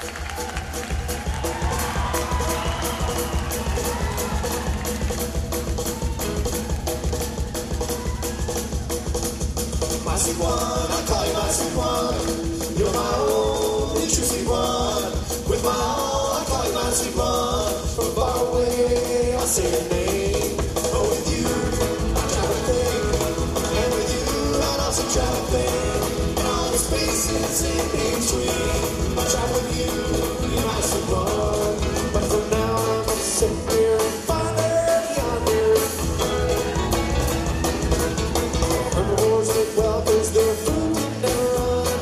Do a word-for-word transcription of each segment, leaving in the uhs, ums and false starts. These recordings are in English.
My sweet one, I call you my sweet one. You're my only true sweet one. With my all, I call you my sweet one. From far away, I say your name. But with you, I try to think. And with you, I'd also try to think. And all the spaces in between. I try with you, you're my sweet one. But for now, I'm gonna sit here and find her yonder. Herbivores live well, cause their food never run.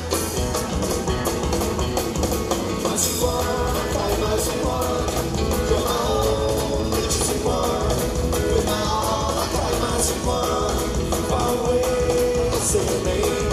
My sweet one, I call you my sweet one. You're my only true sweet one. With my all, I call you my sweet one. Far away, I say your name.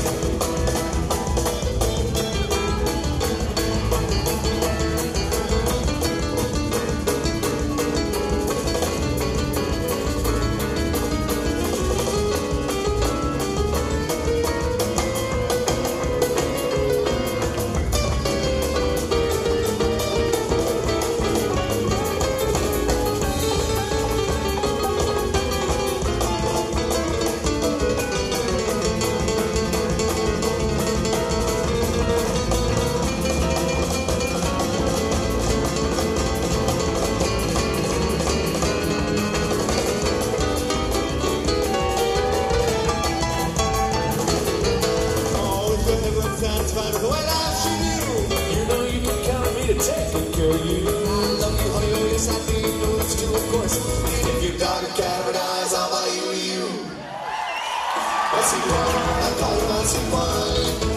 Satisfied with the way life treat you. You know you can count on me to take good care of you. I love you, honey, oh yes I do. You know it's true, of course. And if your dog or cat or dies, I'll buy you to you. My sweet one, I call you my sweet one.